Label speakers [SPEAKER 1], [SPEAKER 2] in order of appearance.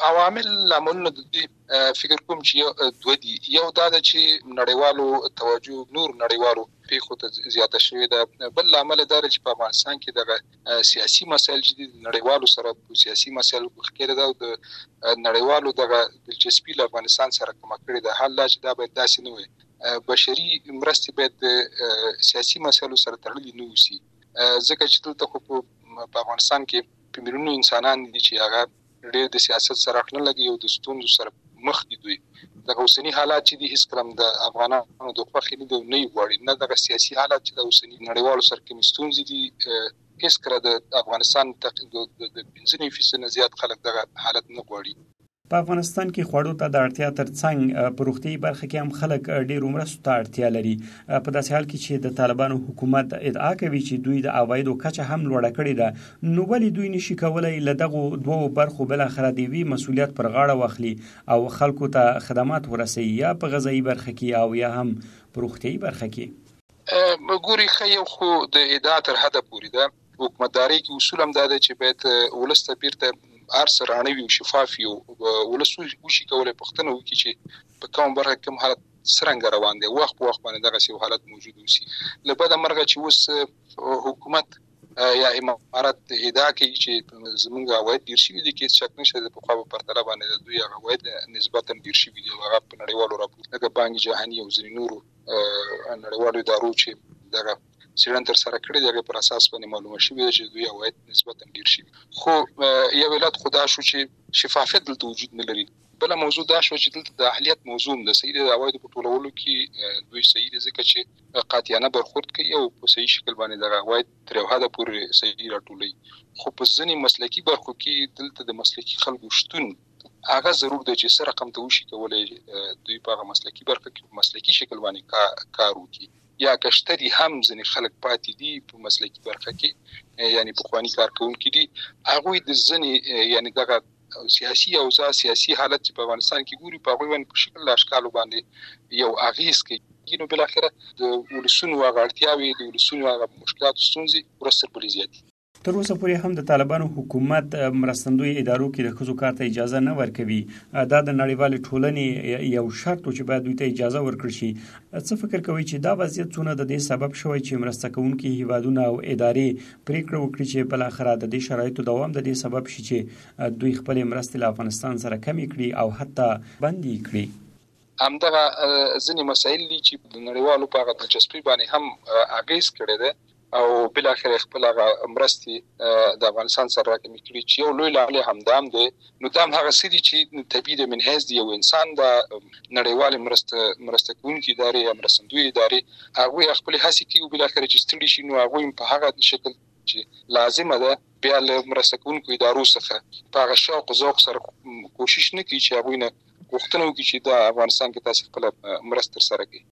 [SPEAKER 1] عوامل لاملونه د دې فکر کوم چې دوه دي. یو دا ده چې نړیوالو توجه نور نړیوالو پیښو ته زیاته شوې ده. بل لامل دا دی چې په افغانستان کې دغه سیاسي مسایل چې نړیوالو سره سیاسي مسایل وخکره ده او د نړیوالو دغه دلچسپي له افغانستان سره کومه کړې ده. حال لا چې دا باید داسې نه وي. بشري مرستې باید سیاسي مسایلو سره تړلې نه وي، ځکه چې دلته خو په افغانستان کې په میلیونونو انسانان دي چې هغه ډېر د سیاست سره اړه نه لګي او د ستونزو سره مخ دي. دوی د اوسنی حالات چې د هیڅ کلم د افغانانو د خوښۍ نه دی نه غواړي، نه د سیاسي حالات چې د اوسنی نړیوالو سره کوم ستونزې دي هیڅ کله د افغانستان د 15% نه زیات خلک دغه حالت نه غواړي.
[SPEAKER 2] په افغانستان کې خوړو ته د اړتیا ترڅنګ په روغتي برخه کې هم خلک ډېر مرستو ته اړتیا لري. په داسې حال کې چې د طالبانو حکومت ادعا کوي چې دوی د عوایدو کچه هم لوړه کړې ده، نو ولې دوی نشي کولای له دغه دوو برخو بل اخره د وی مسؤلیت پر غاړه واخلي او خلکو ته خدمات ورسوي، یا په غذایی برخه کې او یا هم په روغتي برخه کې؟
[SPEAKER 1] ګوري خو خو د ادعا تر حده پورې ده. حکومتداري کې اصول هم دا دی چې باید ولس ته بیرته ارسه رانوي او شفاف وي او ولس وشي کولای پښتنه وکړي چې په کوم برخه کوم حالت څرنګه روان دی، وخت په وخت باندې دغه حالت موجود وي. لبدا مرغه چې اوس حکومت یا امارات ادعا کوي چې زمونږ عواید ډیر شي دي، کې شک نشته د په خوا په پرتله باندې دوی عواید نسبتا ډیر شي دي. هغه په نړیوالو راپورونو لکه بانک جهاني او ځینې نورو نړیوالو ادارو چې دغه څېړنه تر سره کړې دغه پر اساس باندې معلومه شوې چې دوی عواید نسبتا ډیر شي. خو یو علت خدا شو چې شفافیت دلته وجود نه لري. بل موضوع دا شو چې دلته د اهلیت موضوع د صحیح د عواید په ټولولو کې دوی صحیح دي، ځکه چې قاطعانه برخورد کوي او په صحیح شکل باندې د عواید تر یو حده پورې صحیح راټولوي. خو په ځینې مسلکي برخو کې دلته د مسلکي خلکو شتون هغه ضرور دی چې سره رقم ته وشي کولای دوی په هغه مسلکي برخه کې مسلکي شکل باندې کار وکړي. یا کشتري هم ځینې خلک پاتې دي په مسلکي برخه کې، یعنی په خواني کار کوونکي دي. هغه د ځینې یعنی دغه سیاسي او سیاسي حالت چې په افغانستان کې ګوري په هغه باندې په شکل اشکالو باندې یو اغیز کوي. نو بل اخره د ولسونو هغه اړتیاوي د ولسونو هغه مشکلات ستونزې ورسره بلې زیاتې.
[SPEAKER 2] تر اوسه پورې هم د طالبانو حکومت مرستندوی ادارو کې د ښځو کار ته اجازه نه ورکوي. دا د نړیوال ټولنې یو شرط چې باید دوی ته اجازه ورکړي شي. څه فکر کوي چې دا وضعیت څونه د دې سبب شوی چې مرسته کوونکي هیوادونه او ادارې پریکړه وکړي چې بل اخره د دې شرایطو دوام د دې سبب شي چې دوی خپل مرستې له افغانستان سره کمې کړي او حتی بندي کړي؟
[SPEAKER 1] همدغه ځینې مسایل دي چې د نړیوالو په هغه دلچسپي باندې هم اغیز کړی دی او بل اخر خپل مرستې د افغانستان سره راکمې کړي چې یو لوی لامل همدام دی. نو دا هغه سړي چې طبيعي د منحاز دی یو انسان د نړیوال مرسته کوونکي ادارې یا مرستندوی ادارې هغه خپل هڅې کوي بل اخر چې ستړي شي، نو هغه په هغه شکل چې لازمه ده بیا له مرسته کوونکو ادارو څخه په هغه شوق ذوق سره کوشش نه کوي چې هغه نه غوښتنه وکړي چې د افغانستان کې تاسو خپل مرسته سره کوي.